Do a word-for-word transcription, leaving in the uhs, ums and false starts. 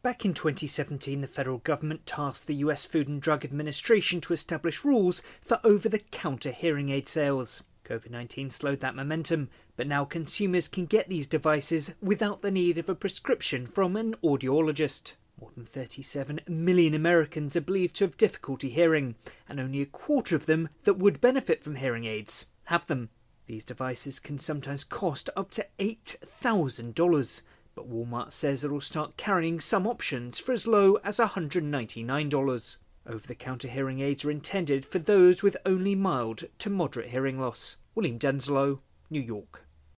Back in twenty seventeen, the federal government tasked the U S Food and Drug Administration to establish rules for over-the-counter hearing aid sales. COVID nineteen slowed that momentum, but now consumers can get these devices without the need of a prescription from an audiologist. More than thirty-seven million Americans are believed to have difficulty hearing, and only a quarter of them that would benefit from hearing aids have them. These devices can sometimes cost up to eight thousand dollars, but Walmart says it'll start carrying some options for as low as one hundred ninety-nine dollars. Over-the-counter hearing aids are intended for those with only mild to moderate hearing loss. William Denslow, New York.